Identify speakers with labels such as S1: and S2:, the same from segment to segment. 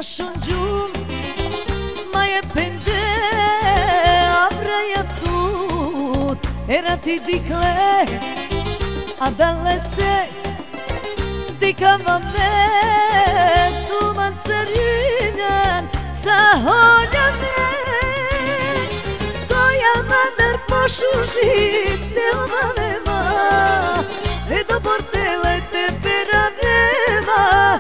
S1: shumë gjumë ma je pende avraja tut era ti dikle a dalle se dikava me tu mancarinjan sa holjane koja mandar poshužit ne ovame ma e do portele te peravema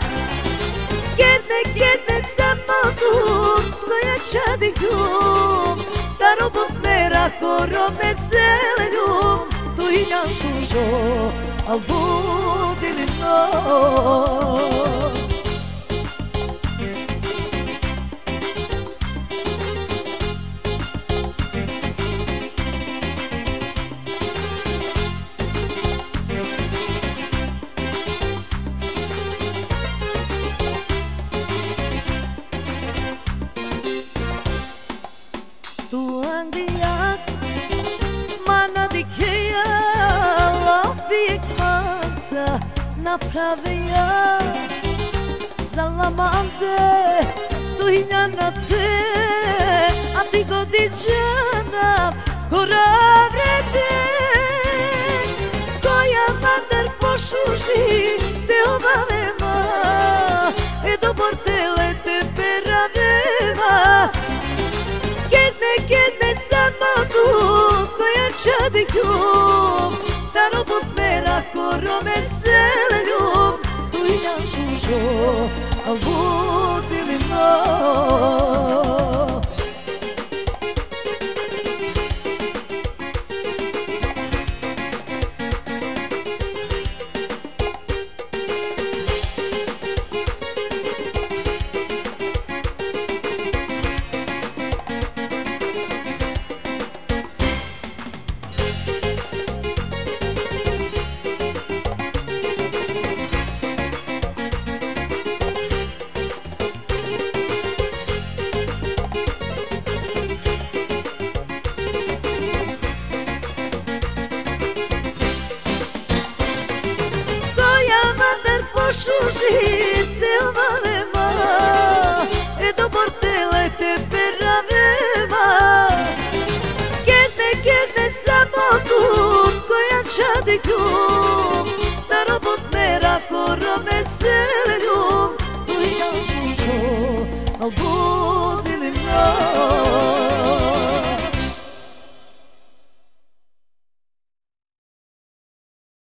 S1: Kete samo tu koja čadi ljum da robot mera koro vesele ljum tu i našu žo al budi li no Tu anglijak mana dikeja lavijek manca naprave ja zalamande tu hinja na te a ti godiđana kora vrede koja mandar pošuži te obavema e do portele te peravema Kene samo tu koja čadi ljum da robot mera koro vesele ljum tu i našu žo al budi li no Pošužit te ovavema e do portele te peravema Kene samo tu koja čadi ljum da robot mera koro vesele ljum tu i našu žo al